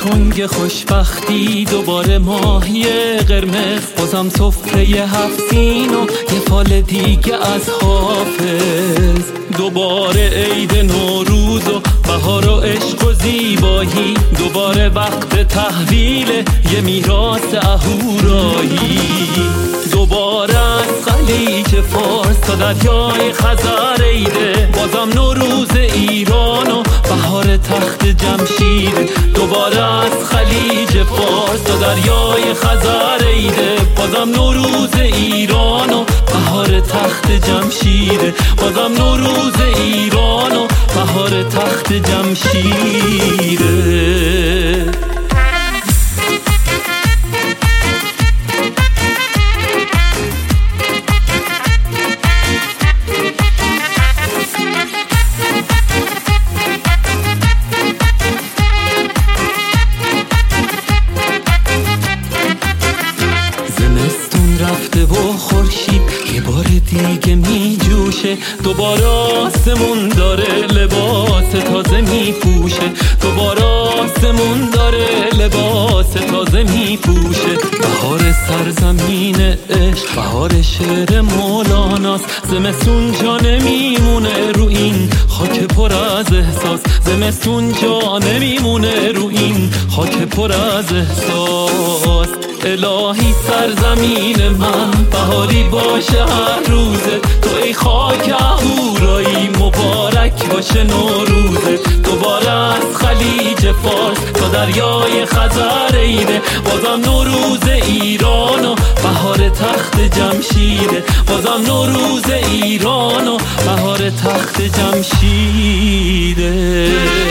تنگ خوشبختی، دوباره ماهی قرمز، بازم سفره 7 سین و یه فال دیگه از حافظ. دوباره عید نوروز و بهار و عشق و زیبایی، دوباره وقت تحویل یه میراث اهورایی. دوباره از خلیج فارس تا دریای خزر عیده، بازم نوروز ایران و بهار تخت جمشید. دوباره از خلیج فارس تا دریای خزر عیده، بازم نوروز ایران و بهار تخت جمشید. بازم نوروز ایران و بهار تخت جمشید. رفته و خورشید یه بار دیگه می جوشه، دوباره آسمون داره لباس تازه می پوشه. دوباره آسمون داره لباس تازه می پوشه. بهار سرزمین عشق، بهار شعر مولاناست. زمستون جا نمیمونه رو این خاک پر از احساس. زمستون جا نمیمونه رو این خاک پر از احساس. الهی سرزمین من بهاری باشه هر روزه، تو ای خاک اهورایی مبارک باشه نوروزه. دوباره از خلیج فارس تا دریای خزر عیده، بازم نوروز ایران و بهار تخت جمشیده. بازم نوروز ایران و بهار تخت جمشیده.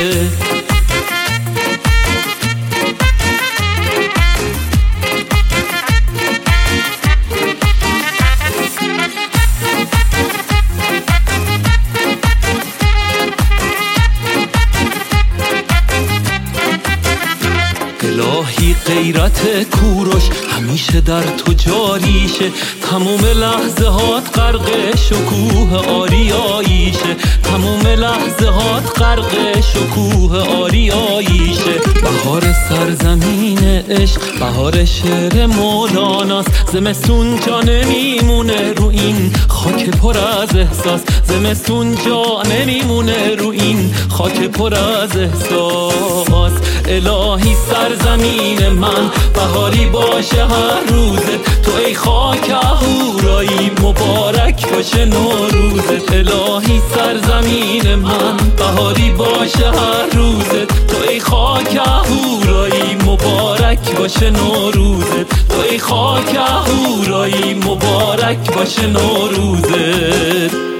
الهی غیرت کوروش همیشه در تو جاریشه، تموم لحظه هات غرق شکوه آریاییشه. تموم لحظه هات غرق شکوه آریاییشه. بهار سرزمین عشق، بهار شعر مولاناست. زمستون جا نمیمونه رو این خاک پر از احساس. زمستون جا نمیمونه رو این خاک پر از احساس. الهی سرزمین من بهاری باشه هر روزه، تو ای خاک اهورایی مبارک باشه نوروزه. الهی سرزمین من بهاری باشه هر روزه، تو ای خاک اهورایی مبارک باشه نوروزه. تو ای خاک اهورایی مبارک باشه نوروزه.